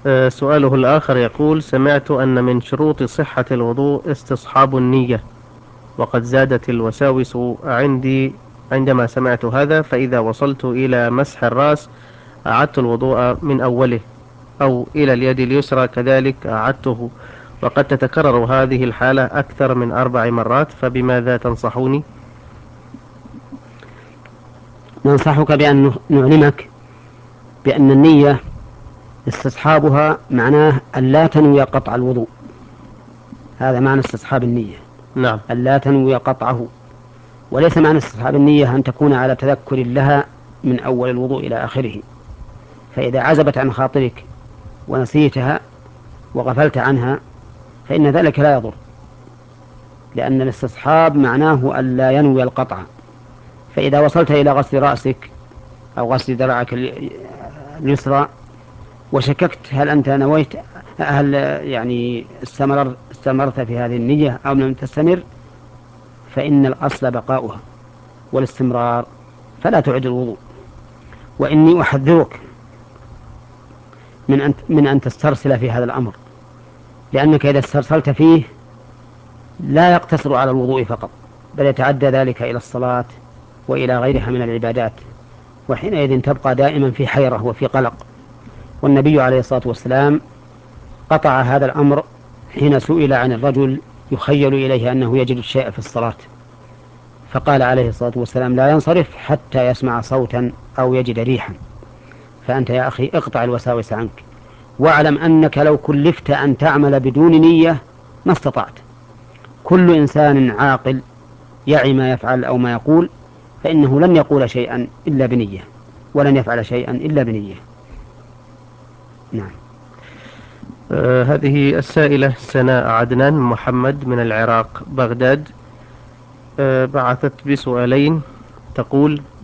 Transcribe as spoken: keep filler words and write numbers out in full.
آه، سؤاله الآخر يقول: سمعت أن من شروط صحة الوضوء استصحاب النية، وقد زادت الوساوس عندي عندما سمعت هذا، فإذا وصلت إلى مسح الرأس أعدت الوضوء من أوله، أو إلى اليد اليسرى كذلك أعدته، وقد تتكرر هذه الحالة أكثر من أربع مرات، فبماذا تنصحوني؟ ننصحك بأن نعلمك بأن النية استصحابها معناه أن لا تنوي قطع الوضوء. هذا معنى استصحاب النية، نعم. أن لا تنوي قطعه. وليس معنى استصحاب النية أن تكون على تذكر لها من أول الوضوء إلى آخره. فإذا عزبت عن خاطرك ونسيتها وغفلت عنها فإن ذلك لا يضر، لأن الاستصحاب معناه أن لا ينوي القطع. فإذا وصلت إلى غسل رأسك أو غسل ذراعك اليسرى وشككت هل أنت نويت، هل يعني استمر استمرت في هذه النية أو لم تستمر، فإن الأصل بقاؤها والاستمرار، فلا تعد الوضوء. وإني أحذرك من أن من أن تسترسل في هذا الأمر، لأنك إذا استرسلت فيه لا يقتصر على الوضوء فقط، بل يتعدى ذلك إلى الصلاة وإلى غيرها من العبادات، وحينئذ تبقى دائما في حيرة وفي قلق. والنبي عليه الصلاة والسلام قطع هذا الأمر حين سئل عن الرجل يخيل إليه أنه يجد الشيء في الصلاة، فقال عليه الصلاة والسلام: لا ينصرف حتى يسمع صوتا أو يجد ريحا. فأنت يا أخي اقطع الوساوس عنك، واعلم أنك لو كلفت أن تعمل بدون نية ما استطعت. كل إنسان عاقل يعي ما يفعل أو ما يقول، فإنه لن يقول شيئا إلا بنية، ولن يفعل شيئا إلا بنية. نعم. آه هذه السائلة سناء عدنان محمد من العراق بغداد، آه بعثت بسؤالين. تقول: